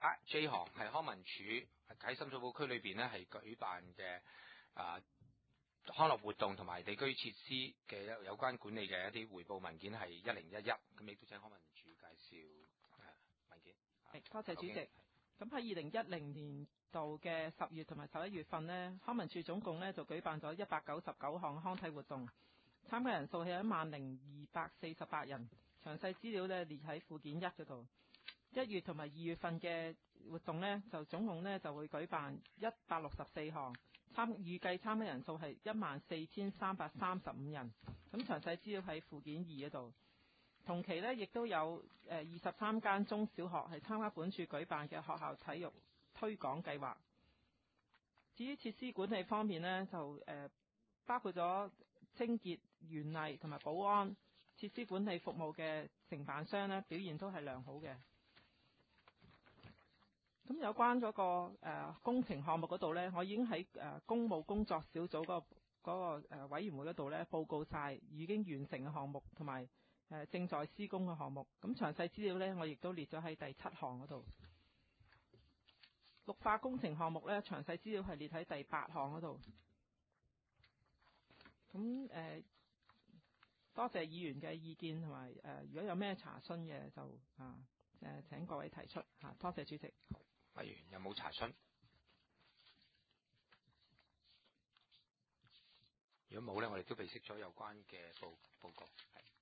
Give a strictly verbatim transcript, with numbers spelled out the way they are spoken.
J 項係康文署喺深水埗區裏邊咧係舉辦嘅啊康樂活動同埋地區設施嘅有有關管理嘅一啲彙報文件係一零一一，咁亦都請康文署介紹誒、啊、文件。 多謝主席。咁喺二零一零年度嘅十月同埋十一月份呢，康文署總共呢就舉辦咗一百九十九項康體活動，參加人數係一萬零二百四十八人。詳細資料呢列喺附件一嗰度。一月同埋二月份嘅活動呢，就總共呢就會舉辦一百六十四項，參預計參加人數係一萬四千三百三十五人。咁詳細資料喺附件二嗰度。同期呢，亦都有誒二十三間中小學係參加本署舉辦嘅學校體育推廣計劃。至於設施管理方面呢，就誒包括咗清潔、園藝同埋保安設施管理服務嘅承辦商呢，表現都係良好嘅。咁有關嗰、嗰個誒、呃、工程項目嗰度呢，我已經喺誒、呃、公務工作小組嗰、嗰個嗰、嗰個誒委員會嗰度呢報告晒已經完成嘅項目同埋誒正在施工嘅項目。咁詳細資料呢，我亦都列咗喺第七項嗰度。綠化工程項目呢，詳細資料係列喺第八項嗰度。咁誒、呃、多謝議員嘅意見同埋誒，如果有咩查詢嘅就啊誒請各位提出嚇、啊。多謝主席。 委員有冇查詢？如果冇咧，我哋都備悉咗有關嘅報報告。係。